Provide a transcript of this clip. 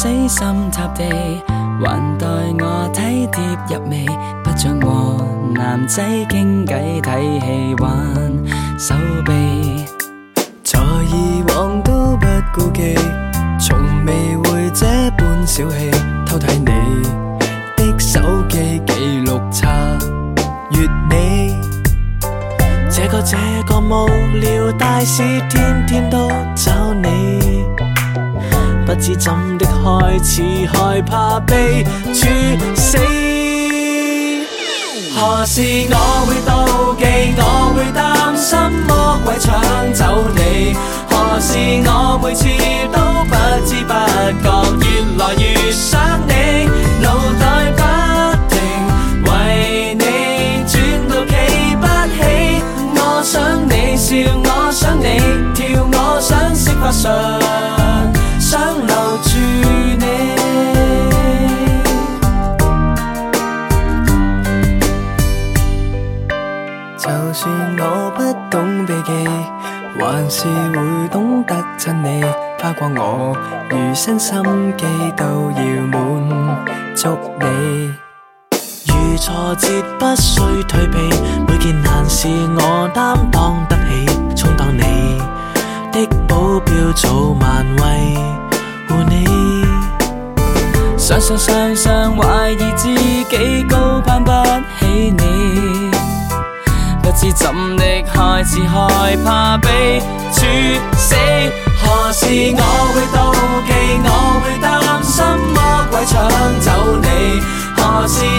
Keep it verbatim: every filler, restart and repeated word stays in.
死心塌地，還待我體貼入微，不准和男仔傾偈睇戲玩手臂，在以往都不顧忌，從未會這般小氣，偷睇你的手機記錄查閱你，這個這個無聊大事，天天都找你，不知怎的開始害怕被處死。何時我會妒忌，我會擔心魔鬼搶走你，何時我每次都不知不覺越來越想你，腦袋不停為你轉到企不起，我想你笑，我想你跳，我想釋法上想留住你。就算我不懂避忌，還是會懂得親你，花光我餘生心機都要滿足你。遇挫折不需退避，每件難事我擔當得起，充當你的保鏢早晚為護你。常常常常懷疑自己高攀不起你，不知怎的開始害怕被處死。何時我會妒忌，我會擔心魔鬼搶走你，何時